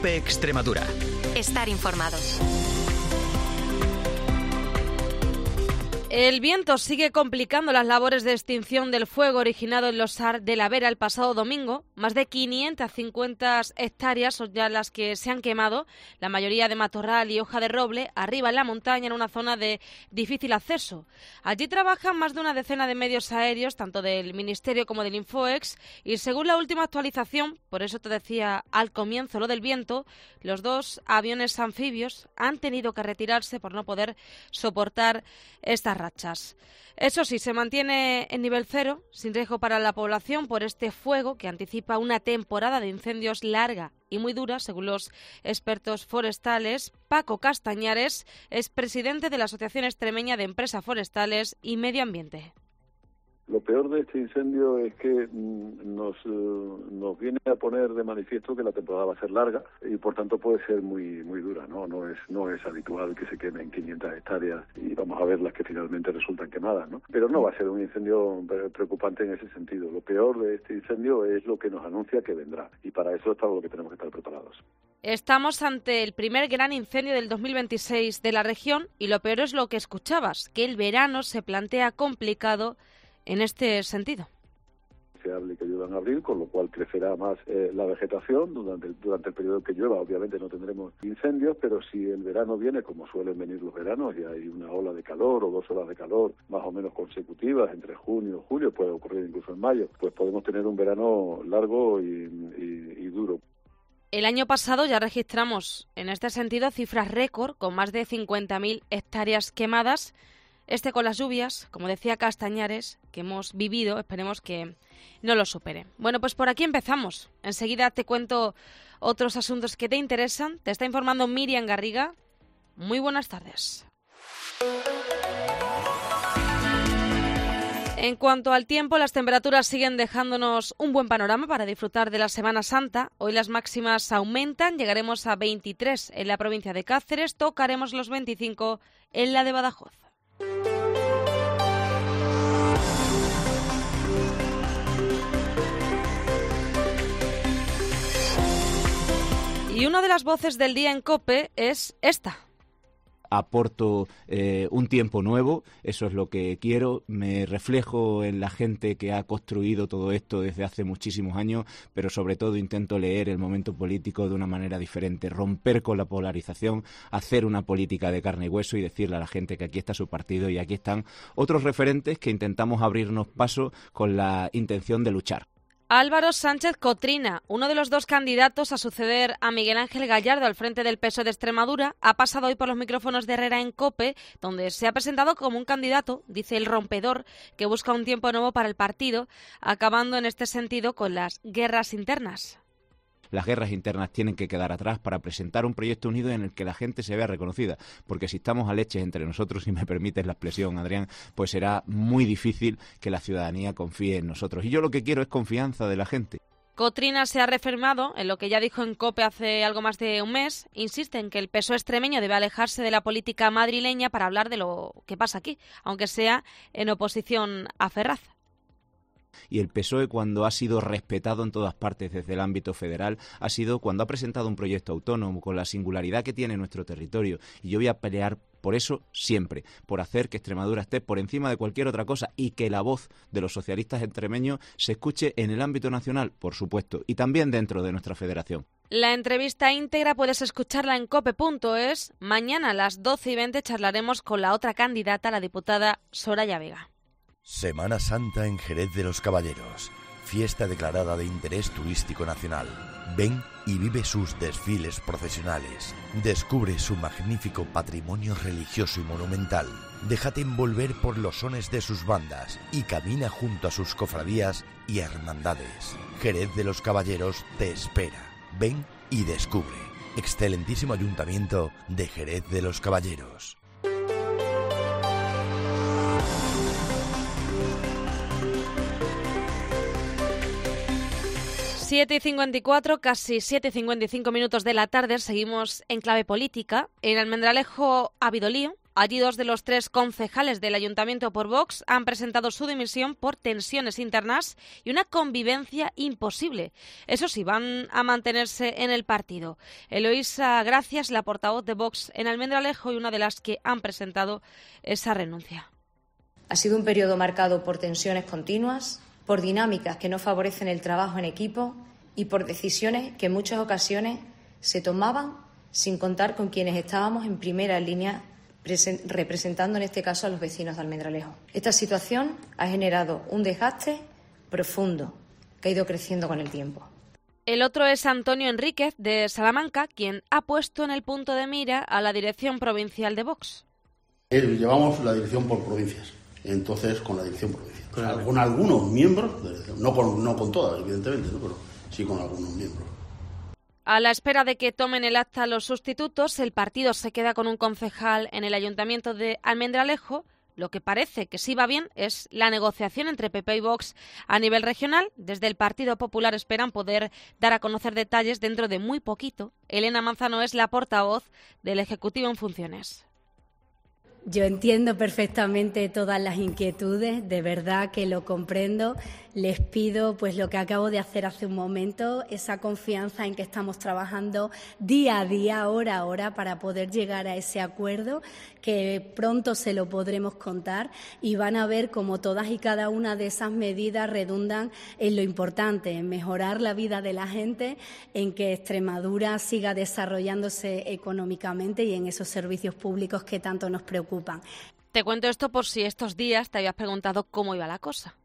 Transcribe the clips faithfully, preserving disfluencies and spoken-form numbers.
COPE Extremadura. Estar informados. El viento sigue complicando las labores de extinción del fuego originado en los Sar de la Vera el pasado domingo. Más de quinientas cincuenta hectáreas son ya las que se han quemado, la mayoría de matorral y hoja de roble, arriba en la montaña, en una zona de difícil acceso. Allí trabajan más de una decena de medios aéreos, tanto del Ministerio como del Infoex, y según la última actualización, por eso te decía al comienzo lo del viento, los dos aviones anfibios han tenido que retirarse por no poder soportar estas rachas. Eso sí, se mantiene en nivel cero, sin riesgo para la población por este fuego que anticipa una temporada de incendios larga y muy dura, según los expertos forestales. Paco Castañares es presidente de la Asociación Extremeña de Empresas Forestales y Medio Ambiente. Lo peor de este incendio es que nos, nos viene a poner de manifiesto que la temporada va a ser larga y por tanto puede ser muy muy dura, ¿no? No es no es habitual que se quemen quinientas hectáreas y vamos a ver las que finalmente resultan quemadas, ¿no? Pero no va a ser un incendio preocupante en ese sentido. Lo peor de este incendio es lo que nos anuncia que vendrá y para eso es para lo que tenemos que estar preparados. Estamos ante el primer gran incendio del dos mil veintiséis de la región y lo peor es lo que escuchabas, que el verano se plantea complicado en este sentido. Se hable que llueva en abril, con lo cual crecerá más eh, la vegetación durante el, durante el periodo que llueva. Obviamente no tendremos incendios, pero si el verano viene como suelen venir los veranos y hay una ola de calor o dos olas de calor más o menos consecutivas entre junio y julio, puede ocurrir incluso en mayo, pues podemos tener un verano largo y, y, y duro. El año pasado ya registramos en este sentido cifras récord con más de cincuenta mil hectáreas quemadas. Este con las lluvias, como decía Castañares, que hemos vivido, esperemos que no lo supere. Bueno, pues por aquí empezamos. Enseguida te cuento otros asuntos que te interesan. Te está informando Miriam Garriga. Muy buenas tardes. En cuanto al tiempo, las temperaturas siguen dejándonos un buen panorama para disfrutar de la Semana Santa. Hoy las máximas aumentan, llegaremos a veintitrés en la provincia de Cáceres, tocaremos los veinticinco en la de Badajoz. Y una de las voces del día en COPE es esta. Aporto eh, un tiempo nuevo, eso es lo que quiero, me reflejo en la gente que ha construido todo esto desde hace muchísimos años, pero sobre todo intento leer el momento político de una manera diferente, romper con la polarización, hacer una política de carne y hueso y decirle a la gente que aquí está su partido y aquí están otros referentes que intentamos abrirnos paso con la intención de luchar. Álvaro Sánchez Cotrina, uno de los dos candidatos a suceder a Miguel Ángel Gallardo al frente del P S O E de Extremadura, ha pasado hoy por los micrófonos de Herrera en COPE, donde se ha presentado como un candidato, dice el rompedor, que busca un tiempo nuevo para el partido, acabando en este sentido con las guerras internas. Las guerras internas tienen que quedar atrás para presentar un proyecto unido en el que la gente se vea reconocida, porque si estamos a leches entre nosotros, si me permites la expresión, Adrián, pues será muy difícil que la ciudadanía confíe en nosotros. Y yo lo que quiero es confianza de la gente. Cotrina se ha reafirmado en lo que ya dijo en COPE hace algo más de un mes. Insiste en que el P S O E extremeño debe alejarse de la política madrileña para hablar de lo que pasa aquí, aunque sea en oposición a Ferraz. Y el P S O E, cuando ha sido respetado en todas partes desde el ámbito federal, ha sido cuando ha presentado un proyecto autónomo con la singularidad que tiene nuestro territorio. Y yo voy a pelear por eso siempre, por hacer que Extremadura esté por encima de cualquier otra cosa y que la voz de los socialistas extremeños se escuche en el ámbito nacional, por supuesto, y también dentro de nuestra federación. La entrevista íntegra puedes escucharla en cope punto es. Mañana a las doce y veinte charlaremos con la otra candidata, la diputada Soraya Vega. Semana Santa en Jerez de los Caballeros, fiesta declarada de interés turístico nacional. Ven y vive sus desfiles procesionales. Descubre su magnífico patrimonio religioso y monumental. Déjate envolver por los sones de sus bandas y camina junto a sus cofradías y hermandades. Jerez de los Caballeros te espera. Ven y descubre. Excelentísimo Ayuntamiento de Jerez de los Caballeros. siete y cincuenta y cuatro, casi siete y cincuenta y cinco minutos de la tarde, seguimos en clave política. En Almendralejo ha habido lío, Allí dos de los tres concejales del Ayuntamiento por Vox han presentado su dimisión por tensiones internas y una convivencia imposible. Eso sí, van a mantenerse en el partido. Eloísa Gracias, la portavoz de Vox en Almendralejo y una de las que han presentado esa renuncia. Ha sido un periodo marcado por tensiones continuas, por dinámicas que no favorecen el trabajo en equipo y por decisiones que en muchas ocasiones se tomaban sin contar con quienes estábamos en primera línea representando en este caso a los vecinos de Almendralejo. Esta situación ha generado un desgaste profundo que ha ido creciendo con el tiempo. El otro es Antonio Enríquez, de Salamanca, quien ha puesto en el punto de mira a la dirección provincial de Vox. Eh, llevamos la dirección por provincias, entonces con la dirección provincial. O sea, con algunos miembros, no con, no con todas, evidentemente, ¿no? Pero sí con algunos miembros. A la espera de que tomen el acta los sustitutos, el partido se queda con un concejal en el Ayuntamiento de Almendralejo. Lo que parece que sí va bien es la negociación entre P P y Vox a nivel regional. Desde el Partido Popular esperan poder dar a conocer detalles dentro de muy poquito. Elena Manzano es la portavoz del Ejecutivo en funciones. Yo entiendo perfectamente todas las inquietudes, de verdad que lo comprendo. Les pido pues lo que acabo de hacer hace un momento, esa confianza en que estamos trabajando día a día, hora a hora, para poder llegar a ese acuerdo, que pronto se lo podremos contar y van a ver cómo todas y cada una de esas medidas redundan en lo importante, en mejorar la vida de la gente, en que Extremadura siga desarrollándose económicamente y en esos servicios públicos que tanto nos preocupan. Te cuento esto por si estos días te habías preguntado cómo iba la cosa.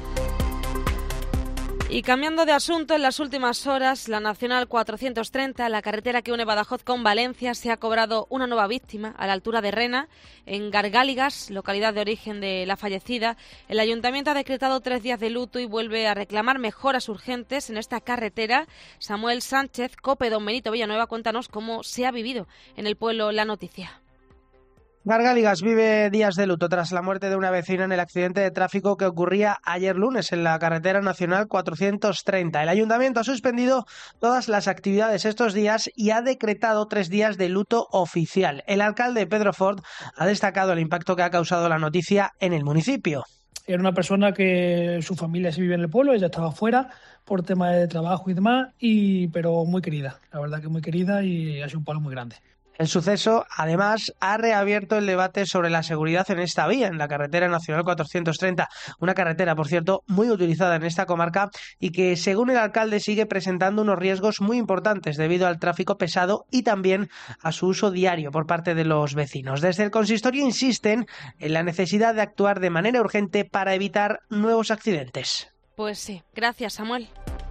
Y cambiando de asunto, en las últimas horas, la Nacional cuatrocientos treinta, la carretera que une Badajoz con Valencia, se ha cobrado una nueva víctima a la altura de Rena, en Gargáligas, localidad de origen de la fallecida. El Ayuntamiento ha decretado tres días de luto y vuelve a reclamar mejoras urgentes en esta carretera. Samuel Sánchez, COPE, don Benito Villanueva, cuéntanos cómo se ha vivido en el pueblo la noticia. Gargáligas vive días de luto tras la muerte de una vecina en el accidente de tráfico que ocurría ayer lunes en la carretera nacional cuatrocientos treinta. El ayuntamiento ha suspendido todas las actividades estos días y ha decretado tres días de luto oficial. El alcalde Pedro Fort ha destacado el impacto que ha causado la noticia en el municipio. Era una persona que su familia se vive en el pueblo, ella estaba fuera por tema de trabajo y demás, y pero muy querida, la verdad que muy querida, y ha sido un palo muy grande. El suceso, además, ha reabierto el debate sobre la seguridad en esta vía, en la carretera nacional cuatrocientos treinta, una carretera, por cierto, muy utilizada en esta comarca y que, según el alcalde, sigue presentando unos riesgos muy importantes debido al tráfico pesado y también a su uso diario por parte de los vecinos. Desde el consistorio insisten en la necesidad de actuar de manera urgente para evitar nuevos accidentes. Pues sí, gracias, Samuel.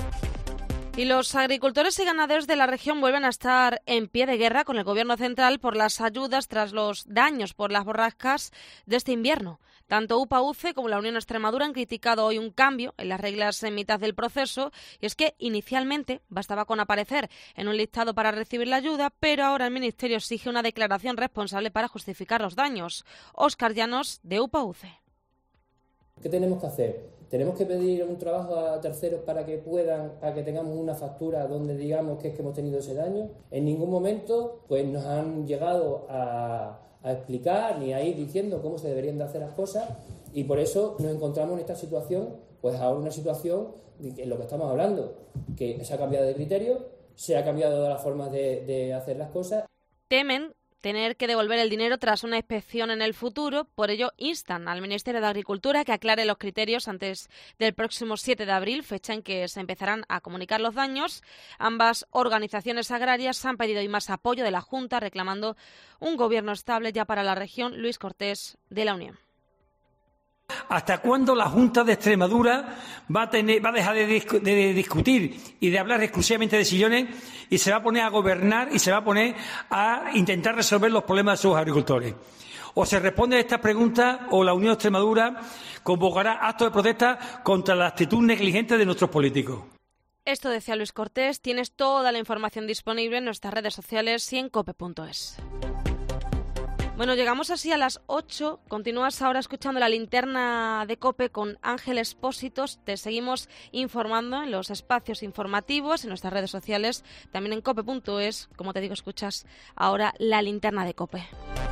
Y los agricultores y ganaderos de la región vuelven a estar en pie de guerra con el Gobierno central por las ayudas tras los daños por las borrascas de este invierno. Tanto U P A U C E como la Unión Extremadura han criticado hoy un cambio en las reglas en mitad del proceso, y es que inicialmente bastaba con aparecer en un listado para recibir la ayuda, pero ahora el Ministerio exige una declaración responsable para justificar los daños. Óscar Llanos, de U P A U C E. ¿Qué tenemos que hacer? ¿Tenemos que pedir un trabajo a terceros para que puedan, para que tengamos una factura donde digamos que es que hemos tenido ese daño? En ningún momento pues nos han llegado a, a explicar ni a ir diciendo cómo se deberían de hacer las cosas, y por eso nos encontramos en esta situación, pues ahora una situación en lo que estamos hablando, que se ha cambiado de criterio, se ha cambiado las formas de, de hacer las cosas. Temen tener que devolver el dinero tras una inspección en el futuro. Por ello, instan al Ministerio de Agricultura que aclare los criterios antes del próximo siete de abril, fecha en que se empezarán a comunicar los daños. Ambas organizaciones agrarias han pedido hoy más apoyo de la Junta, reclamando un gobierno estable ya para la región. Luis Cortés, de la Unión. ¿Hasta cuándo la Junta de Extremadura va a, tener, va a dejar de, discu- de discutir y de hablar exclusivamente de sillones y se va a poner a gobernar y se va a poner a intentar resolver los problemas de sus agricultores? O se responde a estas preguntas o la Unión de Extremadura convocará actos de protesta contra la actitud negligente de nuestros políticos. Esto decía Luis Cortés. Tienes toda la información disponible en nuestras redes sociales y en cope punto es. Bueno, llegamos así a las ocho. Continúas ahora escuchando la linterna de COPE con Ángel Expósitos. Te seguimos informando en los espacios informativos, en nuestras redes sociales, también en cope punto es. Como te digo, escuchas ahora la linterna de COPE.